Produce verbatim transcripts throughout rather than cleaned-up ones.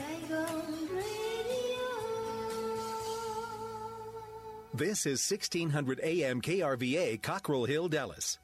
This is sixteen hundred A M K R V A, Cockrell Hill, Dallas.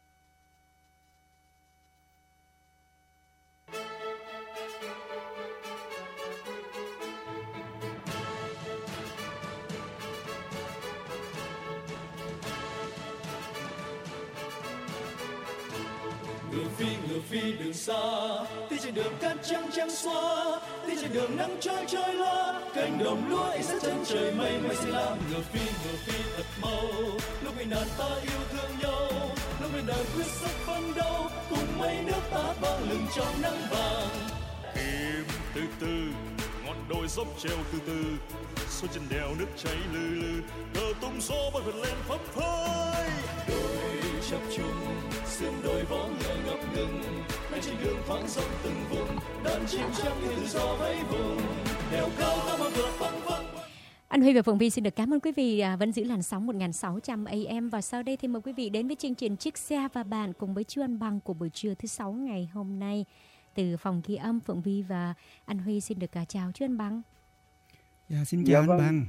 Ngựa phi ngựa phi đường xa, đi trên đường cát trắng trắng xóa, đi trên đường nắng trói trói loa, cánh đồng lúa ánh sáng chân trời mây mây xanh lam. Ngựa phi ngựa phi thật mau, lúc ngày nạn ta yêu thương nhau, lúc ngày đời quyết sức phấn đấu, cùng mây nước ta bao lừng trong nắng vàng. Im từ từ, ngọn đồi dốc treo từ từ, xuôi trên đèo nước chảy lừ lừ, cờ tung gió bay vượt lên phấp phới. Đồi chập trùng, sương đồi vó ngựa ngập ngừng, bên trên đường thoáng rộng từng vùng, đàn chim trắng như tự do vẫy vùng, đèo cao ta mà vượt văng văng. Anh Huy và Phượng Vi xin được cảm ơn quý vị vẫn giữ làn sóng một nghìn sáu trăm A M. Và sau đây thì mời quý vị đến với chương trình Chiếc Xe và Bạn cùng với Chu Anh Bằng của buổi trưa thứ sáu ngày hôm nay. Từ phòng ghi âm, Phượng Vi và anh Huy xin được chào Chu Anh Bằng. Dạ, xin chào dạ, anh vâng. Bằng.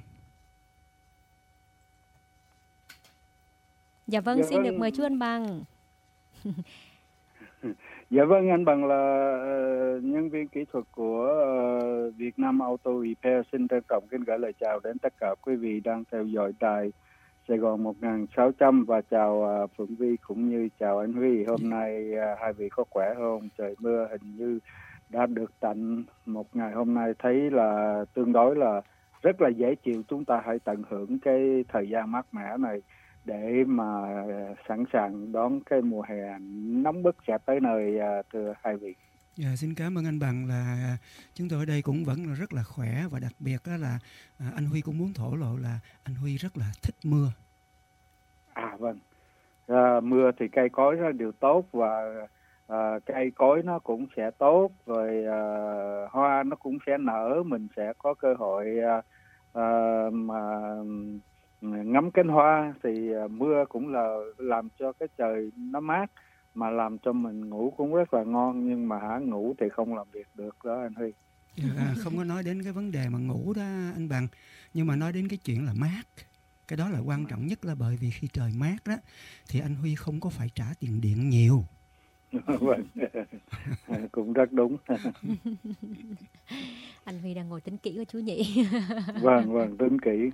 Dạ vâng, dạ, xin vâng. được mời Chu Anh Bằng. Dạ vâng, anh Bằng là uh, nhân viên kỹ thuật của uh, Việt Nam Auto Repair. Xin trân trọng kính gửi lời chào đến tất cả quý vị đang theo dõi đài Sài Gòn một nghìn sáu trăm và chào uh, Phượng Vi cũng như chào anh Huy. Hôm nay uh, hai vị có khỏe không? Trời mưa hình như đã được tạnh một ngày hôm nay, thấy là tương đối là rất là dễ chịu. Chúng ta hãy tận hưởng cái thời gian mát mẻ này để mà sẵn sàng đón cái mùa hè nóng bức sẽ tới nơi, thưa hai vị. Dạ, xin cảm ơn anh Bằng. Là chúng tôi ở đây cũng vẫn là rất là khỏe, và đặc biệt đó là anh Huy cũng muốn thổ lộ là anh Huy rất là thích mưa. À vâng, à, mưa thì cây cối nó đều tốt, và à, cây cối nó cũng sẽ tốt, rồi à, hoa nó cũng sẽ nở, mình sẽ có cơ hội à, à, mà ngắm cánh hoa. Thì uh, mưa cũng là làm cho cái trời nó mát, mà làm cho mình ngủ cũng rất là ngon. Nhưng mà hả, ngủ thì không làm việc được đó anh Huy. À, không có nói đến cái vấn đề mà ngủ đó anh Bằng, nhưng mà nói đến cái chuyện là mát. Cái đó là quan trọng nhất, là bởi vì khi trời mát đó thì anh Huy không có phải trả tiền điện nhiều. Vâng, cũng rất đúng. Anh Huy đang ngồi tính kỹ của chú nhỉ? Vâng, vâng, tính kỹ.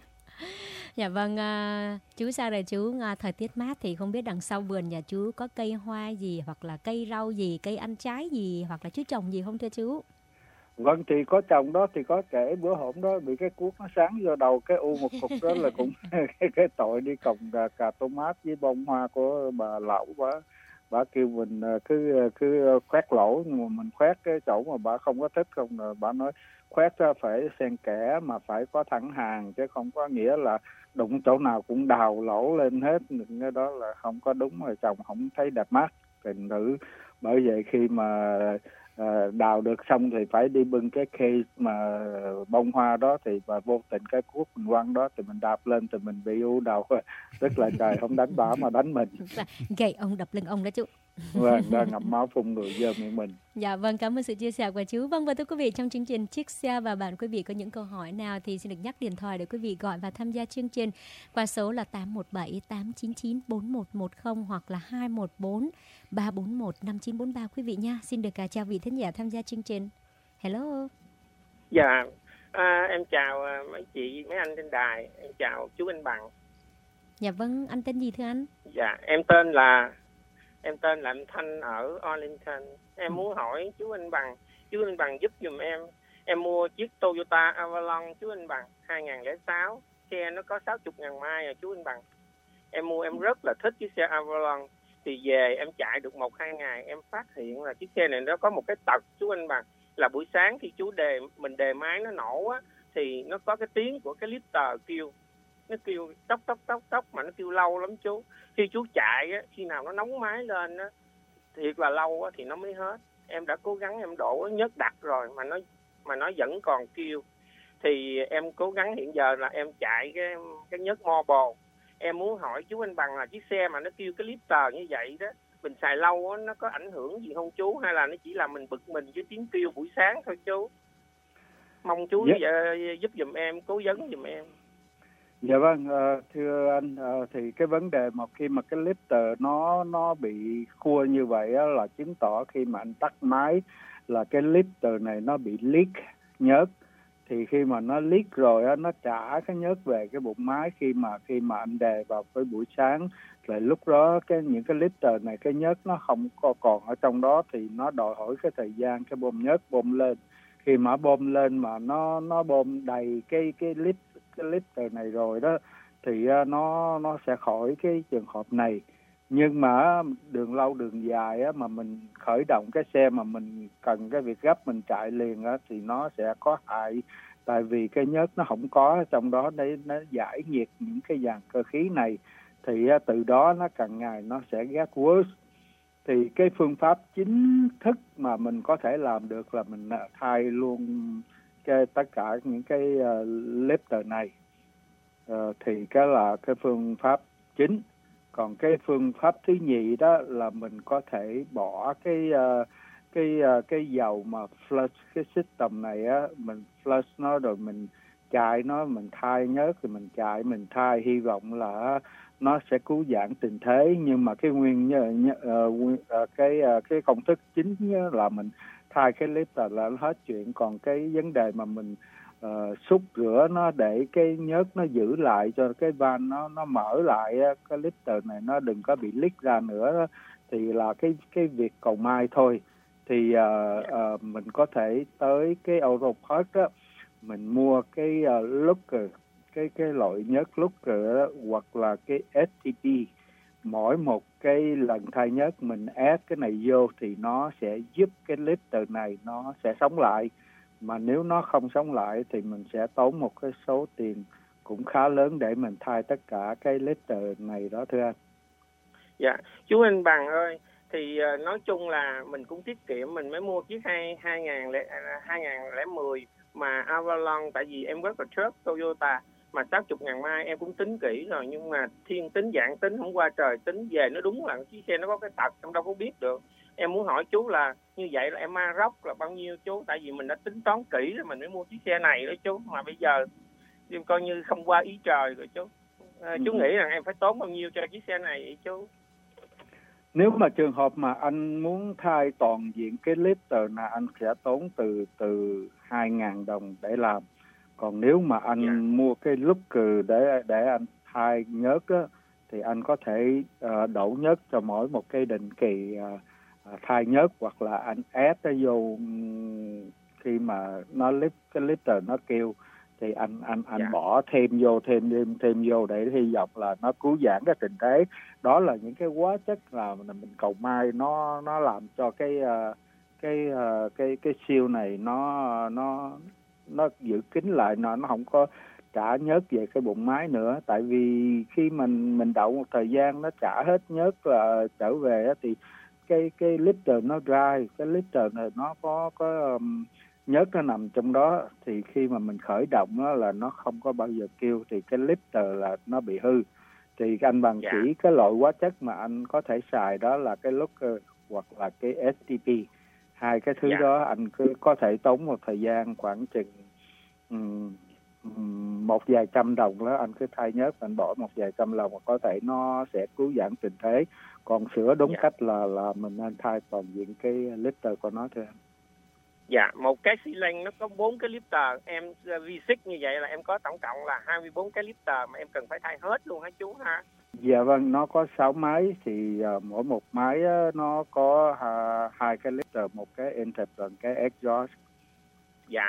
Dạ vâng, à, chú sao rồi chú? À, thời tiết mát thì không biết đằng sau vườn nhà chú có cây hoa gì, hoặc là cây rau gì, cây ăn trái gì, hoặc là chú trồng gì không thưa chú? Vâng, thì có trồng đó, thì có kể bữa hổm đó bị cái cuốc nó sáng vô đầu cái u một cục đó là cũng cái, cái tội đi còng cà, cà tomat với bông hoa của bà Lẩu. Bà, bà kêu mình cứ cứ khoét lỗ, nhưng mà mình khoét cái chỗ mà bà không có thích, không là bà nói khoét ra phải xen kẽ mà phải có thẳng hàng, chứ không có nghĩa là đụng chỗ nào cũng đào lỗ lên hết. Cái đó là không có đúng, rồi trồng không thấy đẹp mắt. Thành thử bởi vậy khi mà à, đào được xong thì phải đi bưng cái cây mà bông hoa đó, thì mà vô tình cái cuốc mình quăng đó thì mình đạp lên thì mình bị u đầu. Tức là trời không đánh bả mà đánh mình. Gậy ông đập lưng ông đó chú. Vâng, đang ngậm máu phun người dơ miệng mình. Dạ vâng, cảm ơn sự chia sẻ của chú. Vâng, và thưa quý vị, trong chương trình Chiếc Xe và Bạn, quý vị có những câu hỏi nào thì xin được nhắc điện thoại để quý vị gọi và tham gia chương trình qua số là tám một bảy tám chín chín bốn một một không hoặc là hai một bốn ba bốn một năm chín bốn ba quý vị nha. Xin được chào vị thính giả tham gia chương trình. Hello. Dạ, à, em chào mấy chị, mấy anh trên đài. Em chào chú Anh Bằng. Dạ vâng, anh tên gì thưa anh? Dạ, em tên là Em tên là anh Thanh ở Arlington. Em muốn hỏi chú Anh Bằng, chú Anh Bằng giúp giùm em. Em mua chiếc Toyota Avalon chú Anh Bằng hai không không sáu. Xe nó có sáu mươi ngàn mai rồi chú Anh Bằng. Em mua em rất là thích chiếc xe Avalon. Thì về em chạy được một hai ngày em phát hiện là chiếc xe này nó có một cái tật chú Anh Bằng, là buổi sáng khi chú đề mình đề máy nó nổ á, thì nó có cái tiếng của cái lifter kêu. Nó kêu tóc tóc tóc tóc mà nó kêu lâu lắm chú. Khi chú chạy á, khi nào nó nóng máy lên á, thiệt là lâu á thì nó mới hết. Em đã cố gắng em đổ nhớt đặc rồi mà nó mà nó vẫn còn kêu. Thì em cố gắng hiện giờ là em chạy cái cái nhớt mobile. Em muốn hỏi chú Anh Bằng là chiếc xe mà nó kêu cái lifter như vậy đó, mình xài lâu á, nó có ảnh hưởng gì không chú, hay là nó chỉ là mình bực mình với tiếng kêu buổi sáng thôi chú? Mong chú Yeah. uh, giúp giùm em, cố vấn giùm em. Dạ vâng, uh, thưa anh, uh, thì cái vấn đề mà khi mà cái lifter nó nó bị khua như vậy á, là chứng tỏ khi mà anh tắt máy là cái lifter này nó bị leak nhớt. Thì khi mà nó leak rồi á, nó trả cái nhớt về cái bụng máy khi mà khi mà anh đề vào cái buổi sáng. Lại lúc đó cái những cái lifter này cái nhớt nó không có còn ở trong đó thì nó đòi hỏi cái thời gian cái bơm nhớt bơm lên. Khi mà bơm lên mà nó nó bơm đầy cái cái lít cái lifter này rồi đó thì uh, nó nó sẽ khỏi cái trường hợp này. Nhưng mà đường lâu đường dài á, mà mình khởi động cái xe mà mình cần cái việc gấp mình chạy liền á, thì nó sẽ có hại, tại vì cái nhớt nó không có trong đó để nó giải nhiệt những cái dàn cơ khí này, thì uh, từ đó nó càng ngày nó sẽ get worse. Thì cái phương pháp chính thức mà mình có thể làm được là mình uh, thay luôn cái tất cả những cái uh, lifter này. Uh, thì cái là cái phương pháp chính. Còn cái phương pháp thứ nhì đó là mình có thể bỏ cái uh, cái uh, cái dầu mà flush cái system này á, mình flush nó rồi mình chạy nó, mình thay nhớt thì mình chạy mình thay, hy vọng là nó sẽ cứu vãn tình thế. Nhưng mà cái nguyên uh, uh, cái uh, cái công thức chính là mình thay cái lifter là hết chuyện. Còn cái vấn đề mà mình uh, xúc rửa nó để cái nhớt nó giữ lại cho cái van nó nó mở lại, cái lifter này nó đừng có bị leak ra nữa, thì là cái cái việc cầu may thôi. Thì uh, uh, mình có thể tới cái Autoparts đó, mình mua cái uh, looker, cái cái loại nhớt looker đó, hoặc là cái ét tê pê. Mỗi một cái lần thay nhớt mình ép cái này vô thì nó sẽ giúp cái lifter này nó sẽ sống lại. Mà nếu nó không sống lại thì mình sẽ tốn một cái số tiền cũng khá lớn để mình thay tất cả cái lifter này đó thưa anh. Dạ, chú Anh Bằng ơi, thì uh, nói chung là mình cũng tiết kiệm, mình mới mua chiếc hai hai ngàn lẻ mười mà Avalon, tại vì em rất là trust Toyota mà sáu mươi ngàn mai em cũng tính kỹ rồi, nhưng mà thiên tính dạng tính không qua trời tính, về nó đúng là chiếc xe nó có cái tật em đâu có biết được. Em muốn hỏi chú là như vậy là em Aroc là bao nhiêu chú, tại vì mình đã tính toán kỹ rồi mình mới mua chiếc xe này đó chú, mà bây giờ em coi như không qua ý trời rồi chú. À, chú nghĩ rằng em phải tốn bao nhiêu cho chiếc xe này vậy chú? Nếu mà trường hợp mà anh muốn thay toàn diện cái lifter là anh sẽ tốn từ từ hai ngàn đồng để làm. Còn nếu mà anh yeah. mua cái looker để để anh thay nhớt á, thì anh có thể uh, đổ nhớt cho mỗi một cái định kỳ uh, uh, thay nhớt, hoặc là anh ép nó vô um, khi mà nó lift cái lifter nó kêu thì anh anh anh yeah. bỏ thêm vô thêm thêm thêm vô để hy vọng là nó cứu vãn cái tình thế. Đó là những cái hóa chất là mình cầu may nó nó làm cho cái uh, cái uh, cái cái siêu này nó nó nó giữ kín lại, nó nó không có trả nhớt về cái bụng máy nữa. Tại vì khi mình mình đậu một thời gian nó trả hết nhớt là trở về thì cái cái lifter nó dry, cái lifter này nó có có um, nhớt nó nằm trong đó, thì khi mà mình khởi động nó là nó không có bao giờ kêu, thì cái lifter là nó bị hư. Thì anh Bằng yeah. chỉ cái loại hóa chất mà anh có thể xài đó là cái looker hoặc là cái ét tê pê. Hai cái thứ yeah. đó anh cứ có thể tốn một thời gian khoảng chừng um, một vài trăm đồng đó, anh cứ thay nhớt, anh bỏ một vài trăm đồng, có thể nó sẽ cứu vãn tình thế. Còn sửa đúng yeah. cách là là mình nên thay toàn diện cái lifter của nó thôi. Dạ, một cái xi lanh nó có bốn cái lifter, em vê sáu như vậy là em có tổng cộng là hai mươi bốn cái lifter mà em cần phải thay hết luôn hả chú ha? Dạ vâng, nó có sáu máy thì uh, mỗi một máy uh, nó có uh, hai cái lifter, một cái intake và cái exhaust. Dạ.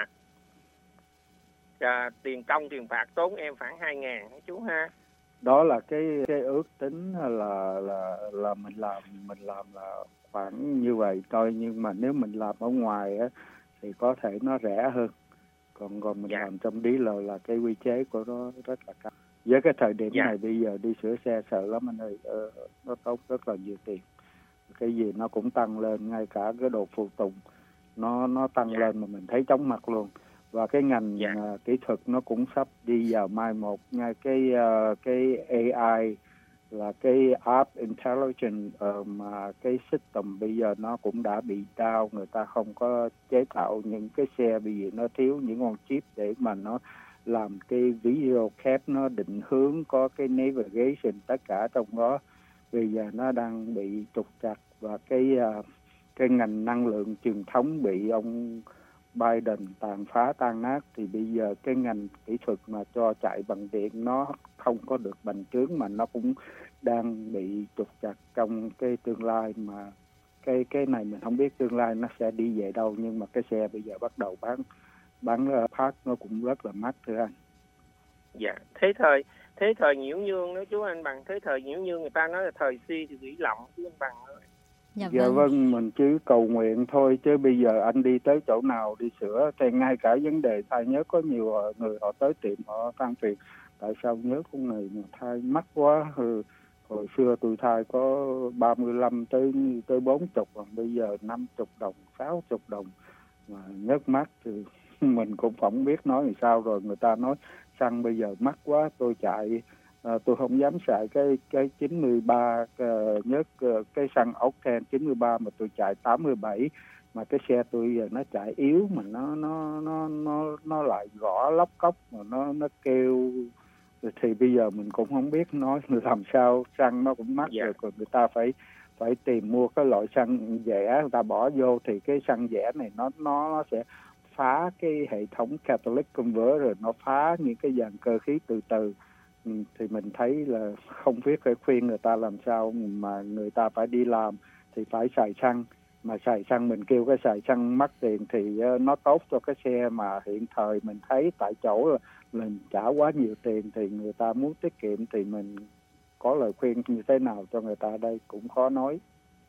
À, tiền công tiền phạt tốn em khoảng hai ngàn hả chú ha? Đó là cái cái ước tính là là là mình làm mình làm là khoảng như vậy thôi, nhưng mà nếu mình làm ở ngoài á thì có thể nó rẻ hơn. Còn còn mình yeah. làm trong dealer là cái quy chế của nó rất là cao. Với cái thời điểm yeah. này bây giờ đi sửa xe sợ lắm anh ơi, ờ, nó tốn rất là nhiều tiền. Cái gì nó cũng tăng lên, ngay cả cái đồ phụ tùng nó nó tăng yeah. lên mà mình thấy chóng mặt luôn. Và cái ngành yeah. uh, kỹ thuật nó cũng sắp đi vào mai một, ngay cái uh, cái a i là cái Art Intelligence uh, mà cái system bây giờ nó cũng đã bị down, người ta không có chế tạo những cái xe bởi vì nó thiếu những con chip để mà nó làm cái visual cap, nó định hướng, có cái navigation, tất cả trong đó bây giờ nó đang bị trục trặc, và cái uh, cái ngành năng lượng truyền thống bị ông Biden tàn phá tan nát, thì bây giờ cái ngành kỹ thuật mà cho chạy bằng điện nó không có được bành trướng, mà nó cũng đang bị trục trặc trong cái tương lai. Mà cái cái này mình không biết tương lai nó sẽ đi về đâu, nhưng mà cái xe bây giờ bắt đầu bán bán uh, part nó cũng rất là mắc thưa anh. Dạ, thế thời thế thời nhiễu nhương đó chú anh Bằng, thế thời nhiễu nhương người ta nói là thời si thì nghĩ lộng chú anh Bằng ơi. Dạ, dạ vâng. vâng, mình cứ cầu nguyện thôi, chứ bây giờ anh đi tới chỗ nào đi sửa thì ngay cả vấn đề thai nhớ, có nhiều người họ tới tiệm họ than phiền tại sao nhớ của người mà thai mắc quá. Ừ, hồi xưa tôi thai có ba mươi lăm tới tới bốn mươi, còn bây giờ năm mươi đồng, sáu mươi đồng mà nhớt mắc thì mình cũng không biết nói làm sao. Rồi người ta nói xăng bây giờ mắc quá, tôi chạy À, tôi không dám xài cái cái chín mươi ba uh, nhớt uh, cái xăng octane chín mươi ba mà tôi chạy tám mươi bảy, mà cái xe tôi giờ nó chạy yếu mà nó nó nó nó nó lại gõ lóc cốc mà nó nó kêu, thì bây giờ mình cũng không biết nói làm sao. Xăng nó cũng mắc. Dạ. Rồi còn người ta phải phải tìm mua cái loại xăng rẻ, người ta bỏ vô thì cái xăng rẻ này nó nó nó sẽ phá cái hệ thống catalytic converter, rồi nó phá những cái dàn cơ khí từ từ. Thì mình thấy là không biết phải khuyên người ta làm sao, mà người ta phải đi làm thì phải xài xăng, mà xài xăng mình kêu cái xài xăng mắc tiền thì nó tốt cho cái xe, mà hiện thời mình thấy tại chỗ là mình trả quá nhiều tiền, thì người ta muốn tiết kiệm thì mình có lời khuyên như thế nào cho người ta đây cũng khó nói.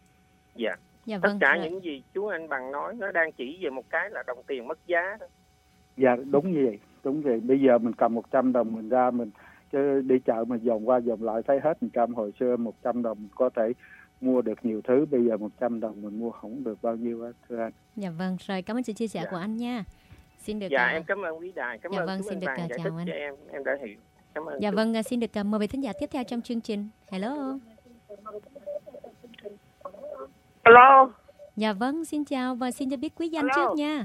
Dạ, Dạ, tất vâng, cả rồi. những gì chú anh Bằng nói nó đang chỉ về một cái là đồng tiền mất giá đó. Dạ đúng như vậy, đúng vậy. Bây giờ mình cầm một trăm đồng mình ra mình chứ đi chợ mà dồn qua dồn lại thấy hết một trăm. Hồi xưa một trăm đồng có thể mua được nhiều thứ, bây giờ một trăm đồng mình mua không được bao nhiêu hết thưa anh. Dạ vâng, rồi cảm ơn sự chia sẻ Dạ. của anh nha. Xin được Dạ uh, em cảm ơn quý đài, cảm Dạ ơn vâng, chú xin anh được, Bằng uh, giải chào thích anh. cho em, em đã hiểu. Cảm ơn. Dạ chú. vâng, uh, xin được uh, mời vị thính giả tiếp theo trong chương trình. Hello. Alo. Dạ vâng, xin chào và xin cho biết quý danh Alo. trước nha.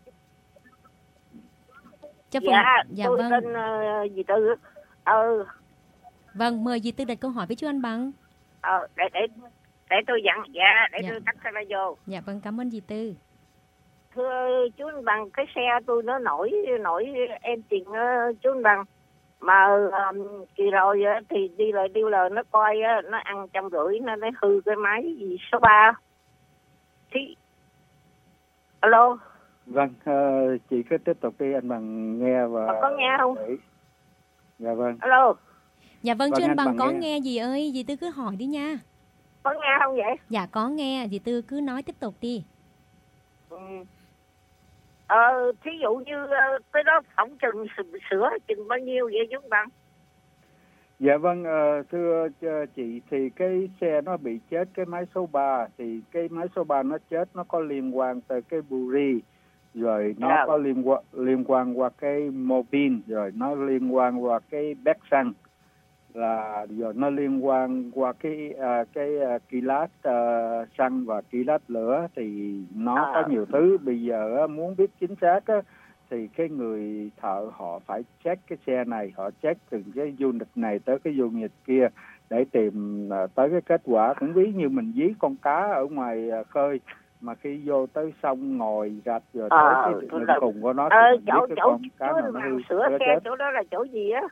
Cho Dạ, Phùng... dạ tôi vâng. tên uh, gì Tư. Ờ. Vâng, mời dì Tư đặt câu hỏi với chú anh Bằng. Ờ, để để để tôi dặn, dạ, để Dạ. tôi tắt cái radio. Dạ vâng, cảm ơn dì Tư. Thưa chú anh Bằng, cái xe tôi nó nổi nổi em tiền uh, chú anh Bằng. Mà um, kỳ rồi uh, thì đi lại đi lời nó coi uh, nó ăn trăm rưỡi nó lấy hư cái máy gì số ba. Thì alo. Vâng, uh, chị cứ tiếp tục đi, anh Bằng nghe và Mà có nghe không? để... Dạ vâng. Alo. Dạ vâng, Vâng, chú anh anh Bằng Bằng có nghe. nghe dì ơi, dì Tư cứ hỏi đi nha. Có nghe không vậy? Dạ có nghe, dì Tư cứ nói tiếp tục đi. Ừ. Ờ, thí dụ như uh, cái đó phỏng chừng sửa chừng bao nhiêu vậy chú anh Bằng? Dạ vâng, uh, thưa uh, chị, thì cái xe nó bị chết cái máy số ba, thì cái máy số ba nó chết nó có liên quan tới cái buri, rồi nó Dạ. có liên quan liên quan qua cái mô pin, rồi nó liên quan qua cái béc xăng, là rồi nó liên quan qua cái uh, cái uh, kilat uh, xăng và kilat lửa, thì nó À. có nhiều thứ. Bây giờ uh, muốn biết chính xác uh, thì cái người thợ họ phải check cái xe này, họ check từng cái unit này tới cái unit kia để tìm uh, tới cái kết quả. Cũng ví như mình dí con cá ở ngoài uh, khơi, mà khi vô tới sông ngồi rạch rồi tới À, cái tôi đường là- cùng của nó Ờ, thì mình chỗ biết cái chỗ con chú cá nào anh nó Bằng hư sửa nó xe chết. chỗ đó là chỗ gì á?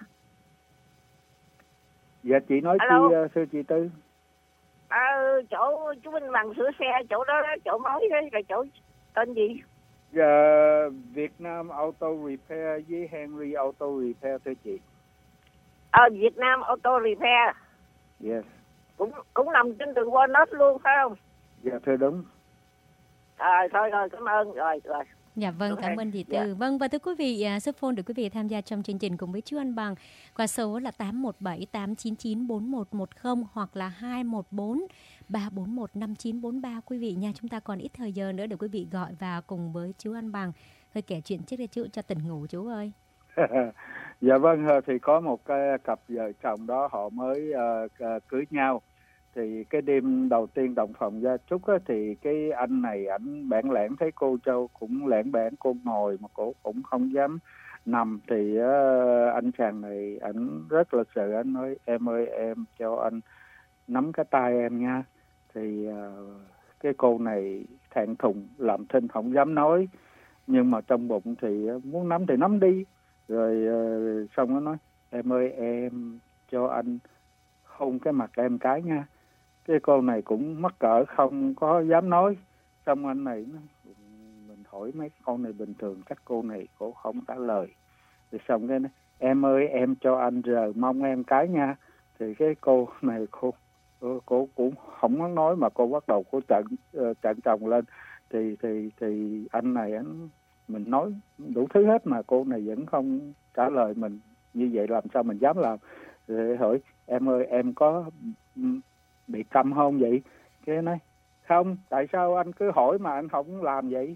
Dạ chị nói Alo. chi uh, thưa chị Tư? Ờ, chỗ chú anh Bằng sửa xe chỗ đó, đó chỗ mới đó là chỗ tên gì? Uh, Việt Nam Auto Repair với Henry Auto Repair thưa chị. Ờ, Việt Nam Auto Repair. Yes. Cũng cũng nằm trên đường Walnut luôn phải không? Dạ thưa đúng. À, thôi rồi, cảm ơn. Rồi, rồi. Dạ vâng, Đúng cảm rồi. ơn dì Dạ. Tư. Vâng, và thưa quý vị, à, số phone để quý vị tham gia trong chương trình cùng với chú anh Bằng qua số là tám một bảy tám chín chín bốn một một không hoặc là hai một bốn ba bốn một năm chín bốn ba quý vị nha. Chúng ta còn ít thời giờ nữa để quý vị gọi vào cùng với chú anh Bằng. Thôi kể chuyện trước đây chú cho tỉnh ngủ chú ơi. Dạ vâng, thì có một cái cặp vợ chồng đó họ mới uh, uh, cưới nhau. Thì cái đêm đầu tiên đồng phòng gia chúc á, thì cái anh này ảnh bẽn lẽn thấy cô Châu cũng lẽn bẽn, cô ngồi mà cô cũng không dám nằm. Thì uh, anh chàng này ảnh rất là sợ, anh nói em ơi em cho anh nắm cái tay em nha. Thì uh, cái cô này thẹn thùng làm thinh không dám nói, nhưng mà trong bụng thì uh, muốn nắm thì nắm đi. Rồi uh, xong nó nói em ơi em cho anh hôn cái mặt em cái nha. Cái cô này cũng mắc cỡ không có dám nói. Xong anh này nó, mình hỏi mấy con này bình thường các cô này cô không trả lời. Thì xong cái này, em ơi em cho anh rờ mông em cái nha. Thì cái cô này cô cô, cô cũng không có nói mà cô bắt đầu cô trận uh, trận chồng lên. Thì thì thì anh này anh mình nói đủ thứ hết mà cô này vẫn không trả lời mình. Như vậy làm sao mình dám làm. Rồi hỏi em ơi em có bị câm không vậy? Cái nói không, tại sao anh cứ hỏi mà anh không làm vậy?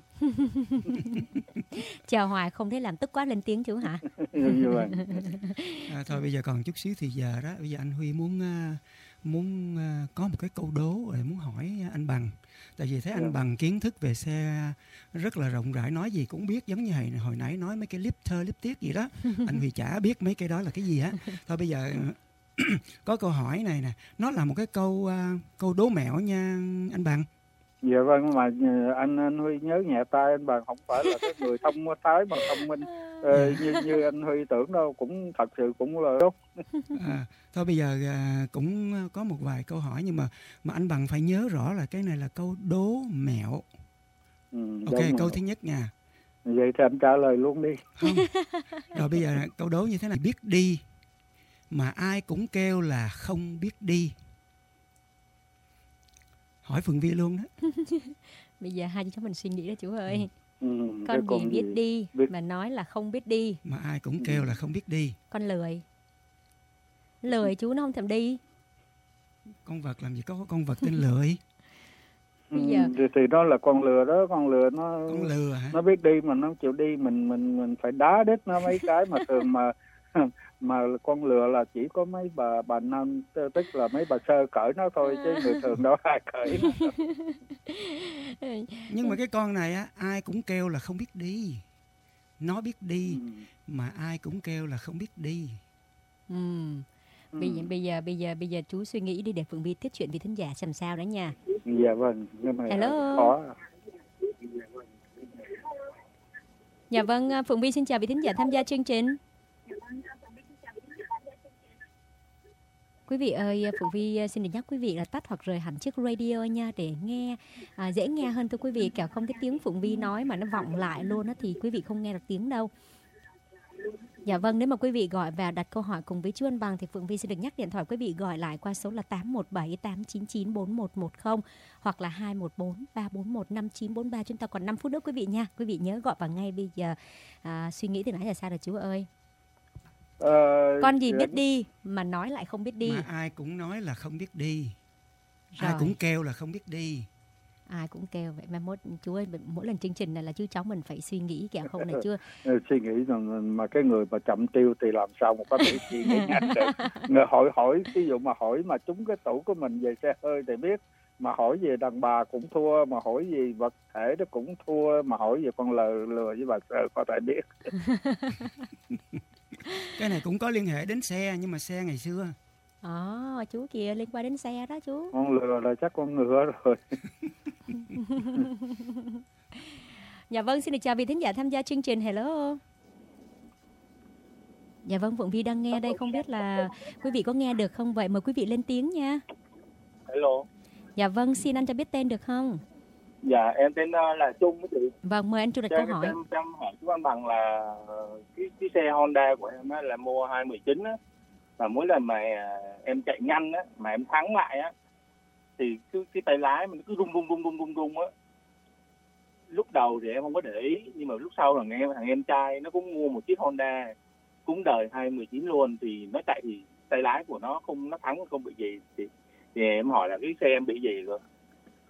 Chờ hoài không thấy làm tức quá lên tiếng chú hả? À, thôi bây giờ còn chút xíu thì giờ đó, bây giờ anh Huy muốn uh, muốn uh, có một cái câu đố rồi muốn hỏi anh Bằng. Tại vì thấy anh yeah. Bằng kiến thức về xe rất là rộng rãi, nói gì cũng biết, giống như hồi, hồi nãy nói mấy cái lip thơ lip tiết gì đó. Anh Huy chả biết mấy cái đó là cái gì á. Thôi bây giờ có câu hỏi này nè, nó là một cái câu uh, câu đố mẹo nha anh Bằng. Dạ vâng, mà anh anh Huy nhớ nhẹ tay, anh Bằng không phải là cái người thông thái mà thông minh ờ, như như anh Huy tưởng đâu, cũng thật sự cũng là tốt. À, thôi bây giờ à, cũng có một vài câu hỏi nhưng mà mà anh Bằng phải nhớ rõ là cái này là câu đố mẹo. Ừ, ok, câu thứ nhất nha. Vậy thì anh trả lời luôn đi. Không. Rồi bây giờ câu đố như thế này, biết đi mà ai cũng kêu là không biết đi. Hỏi Phượng Vi luôn đó. Bây giờ hai chúng mình suy nghĩ đó chú ơi. Ừ, con gì biết gì? đi biết... mà nói là không biết đi. Mà ai cũng kêu là không biết đi. Con lười. Lười chú nó không thèm đi. Con vật làm gì có con vật tên lười. Bây giờ... thì, thì đó là con lừa đó, con lừa nó con lừa hả? Nó biết đi mà nó không chịu đi, mình mình mình phải đá đít nó mấy cái mà thường mà mà con lừa là chỉ có mấy bà bà nam, tức là mấy bà sơ cởi nó thôi chứ người thường đâu ai cởi nó. Nhưng mà cái con này á, ai cũng kêu là không biết đi. Nó biết đi ừ. mà ai cũng kêu là không biết đi. Ừ. Bây giờ bây giờ bây giờ bây giờ chú suy nghĩ đi để Phượng Vi tiếp chuyện với thính giả xem sao đó nha. Dạ vâng, nhưng mà hello. Khó. Dạ vâng, Phượng Vi xin chào vị thính giả tham gia chương trình. Quý vị ơi, Phượng Vi xin được nhắc quý vị là tắt hoặc rời hẳn chiếc radio nha để nghe à, dễ nghe hơn thưa quý vị, kẻo không cái tiếng Phượng Vi nói mà nó vọng lại luôn á thì quý vị không nghe được tiếng đâu. Dạ vâng, nếu mà quý vị gọi vào đặt câu hỏi cùng với chú Anh Bằng thì Phượng Vi sẽ được nhắc điện thoại quý vị gọi lại qua số là tám một bảy tám chín chín bốn một một không hoặc là hai một bốn ba bốn một năm chín bốn ba. Chúng ta còn năm phút nữa quý vị nha. Quý vị nhớ gọi vào ngay bây giờ. À, suy nghĩ từ nãy là sao rồi chú ơi? Ờ, con gì biết đi mà nói lại không biết đi. Mà ai cũng nói là không biết đi. Rồi. Ai cũng kêu là không biết đi. Ai cũng kêu vậy mà mốt chú ơi, mỗi lần chương trình này là chú cháu mình phải suy nghĩ kẻo không này chưa. Suy nghĩ rằng mà cái người mà chậm tiêu thì làm sao mà có thể suy nghĩ nhanh được. Người hỏi hỏi ví dụ mà hỏi mà trúng cái tủ của mình về xe hơi thì biết, mà hỏi về đàn bà cũng thua, mà hỏi gì vật thể nó cũng thua, mà hỏi về con lừa lừa với bà sợ có thể biết. Cái này cũng có liên hệ đến xe, nhưng mà xe ngày xưa. Ồ, à, chú kìa, liên quan đến xe đó chú. Con lừa là chắc con ngựa rồi. Dạ vâng, xin được chào vị thính giả tham gia chương trình. Hello. Dạ vâng, Phượng Vi đang nghe đây, không biết là quý vị có nghe được không? Vậy mời quý vị lên tiếng nha. Hello. Dạ vâng, xin anh cho biết tên được không? Dạ, em tên là Trung chị. Vâng, mời anh Trung đặt câu hỏi. Em, em hỏi chú Anh Bằng là cái, cái xe Honda của em á, là mua hai mười chín á, và mỗi lần mà em chạy nhanh á, mà em thắng lại á, thì cái, cái tay lái mình cứ rung rung rung rung rung rung á. Lúc đầu thì em không có để ý, nhưng mà lúc sau là nghe thằng em trai nó cũng mua một chiếc Honda cũng đời hai mười chín luôn, thì nó chạy thì tay lái của nó không, nó thắng không bị gì, thì, thì em hỏi là cái xe em bị gì rồi.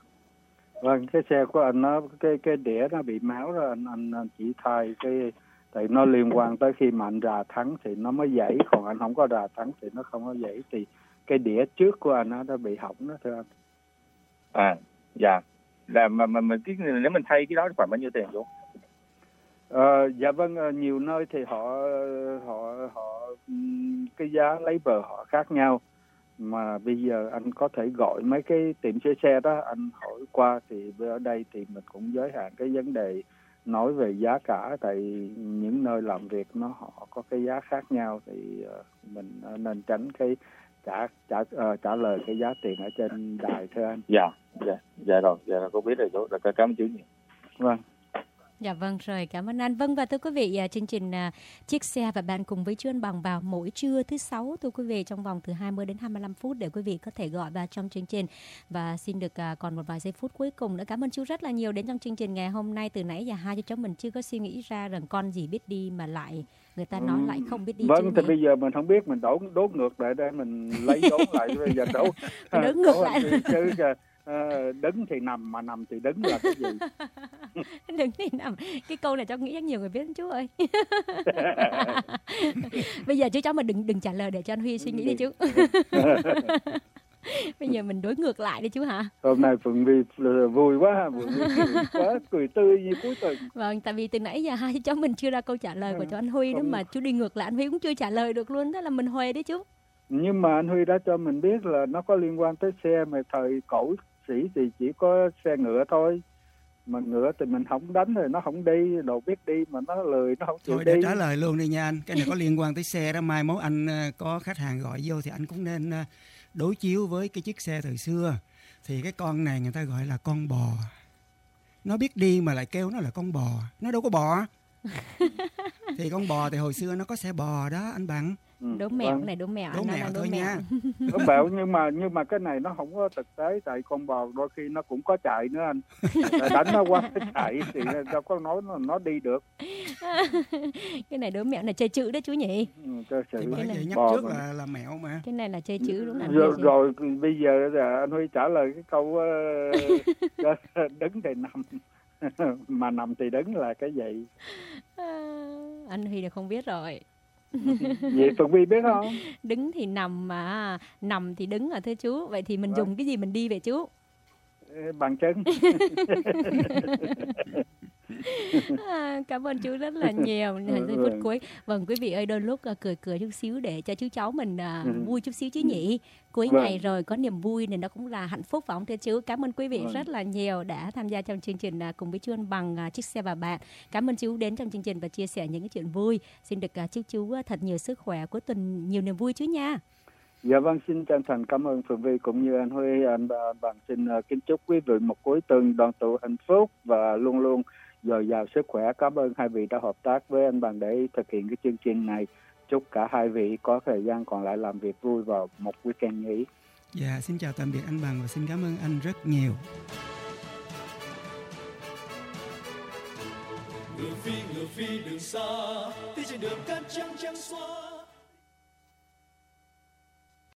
Vâng, cái xe của anh nó cái cái đĩa nó bị máu rồi, anh anh, anh chỉ thay cái Tại nó liên quan tới khi mà anh rà thắng thì nó mới dãy, còn anh không có rà thắng thì nó không có dãy, thì cái đĩa trước của anh nó đã bị hỏng đó thưa anh. À, dạ. Là mà mà, mà cái, nếu mình thay cái đó khoảng bao nhiêu tiền chú? Ờ, dạ vâng, nhiều nơi thì họ họ họ cái giá labor họ khác nhau, mà bây giờ anh có thể gọi mấy cái tiệm sửa xe đó anh hỏi qua, thì ở đây thì mình cũng giới hạn cái vấn đề nói về giá cả, tại những nơi làm việc nó họ có cái giá khác nhau, thì mình nên tránh cái trả trả uh, trả lời cái giá tiền ở trên đài thưa anh. Dạ, dạ, dạ rồi, dạ rồi, cô biết rồi chú, rồi cảm ơn chú nhiều. Vâng. Dạ vâng rồi, cảm ơn anh. Vâng, và thưa quý vị, chương trình Chiếc Xe và Bạn cùng với chú Anh Bằng vào mỗi trưa thứ sáu thưa quý vị, trong vòng từ hai mươi đến hai mươi lăm phút để quý vị có thể gọi vào trong chương trình. Và xin được còn một vài giây phút cuối cùng nữa. Cảm ơn chú rất là nhiều đến trong chương trình ngày hôm nay. Từ nãy giờ hai cho cháu mình chưa có suy nghĩ ra rằng con gì biết đi mà lại người ta nói lại không biết đi. Vâng, thì bây giờ mình không biết, mình đổ đốt ngược lại đây, mình lấy đốn lại bây giờ đổ đốt ngược lại chứ Uh, đứng thì nằm, mà nằm thì đứng là cái gì? Đứng thì nằm, cái câu này cháu nghĩ rất nhiều người biết chú ơi. Bây giờ chú cháu mà đừng đừng trả lời để cho anh Huy suy nghĩ đi chú. Bây giờ mình đối ngược lại đi chú hả? Hôm nay Phượng Vi vui quá, Phượng Vi cười quá, cười tươi như cuối tuần. Vâng, tại vì từ nãy giờ hai cháu mình chưa ra câu trả lời của cho anh Huy đó, mà chú đi ngược lại anh Huy cũng chưa trả lời được luôn, thế là mình huề đấy chú. Nhưng mà anh Huy đã cho mình biết là nó có liên quan tới xe, mà thời cổ sĩ thì chỉ có xe ngựa thôi, mà ngựa thì mình không đánh rồi nó không đi, đồ biết đi mà nó lười, nó không chịu thôi đi. Để trả lời luôn đi nha anh, cái này có liên quan tới xe đó, mai mốt anh có khách hàng gọi vô thì anh cũng nên đối chiếu với cái chiếc xe thời xưa. Thì cái con này người ta gọi là con bò, nó biết đi mà lại kêu nó là con bò, nó đâu có bò. Thì con bò thì hồi xưa nó có xe bò đó anh Bằng. Đố mẹo này, đố mẹo, đố mẹo thôi nha. Đố mẹo, nhưng mà nhưng mà cái này nó không có thực tế, tại con bò đôi khi nó cũng có chạy nữa anh. Đánh nó qua cái chạy thì đâu có nói nó, nó đi được. Cái này đố mẹo này chơi chữ đó chú nhỉ? Ừ, chơi chữ. Thì bởi vậy nhắc trước là là mẹo mà. Cái này là chơi chữ đúng là. Rồi, rồi bây giờ là anh Huy trả lời cái câu uh, đứng thì nằm mà nằm thì đứng là cái gì? À, anh Huy là không biết rồi. Vậy Phượng Vi biết không? Đứng thì nằm mà nằm thì đứng à thưa chú. Vậy thì mình Vâng. dùng cái gì mình đi vậy chú? Bằng chân. À, cảm ơn chú rất là nhiều. Giây phút cuối. Vâng quý vị ơi, đôi lúc uh, cười cười chút xíu để cho chú cháu mình uh, ừ. vui chút xíu chứ nhỉ. Cuối vâng. ngày rồi có niềm vui này nó cũng là hạnh phúc phải không thưa chú? Cảm ơn quý vị vâng. rất là nhiều đã tham gia trong chương trình uh, cùng với chú Anh Bằng uh, Chiếc Xe và Bạn. Cảm ơn chú đến trong chương trình và chia sẻ những cái chuyện vui. Xin được uh, chúc chú uh, thật nhiều sức khỏe, cuối tuần nhiều niềm vui chú nha. Dạ vâng, xin chân thành cảm ơn Phượng Vi cũng như anh Huy. Anh Bằng xin uh, kính chúc quý vị một cuối tuần đoàn tụ hạnh phúc và luôn luôn dồi dào sức khỏe. Cảm ơn hai vị đã hợp tác với anh Bằng để thực hiện cái chương trình này. Chúc cả hai vị có thời gian còn lại làm việc vui vào một weekend nghỉ. Dạ, xin chào tạm biệt anh Bằng và xin cảm ơn anh rất nhiều. Ngựa phi ngựa phi đường xa, đi trên đường cát trắng trắng xóa.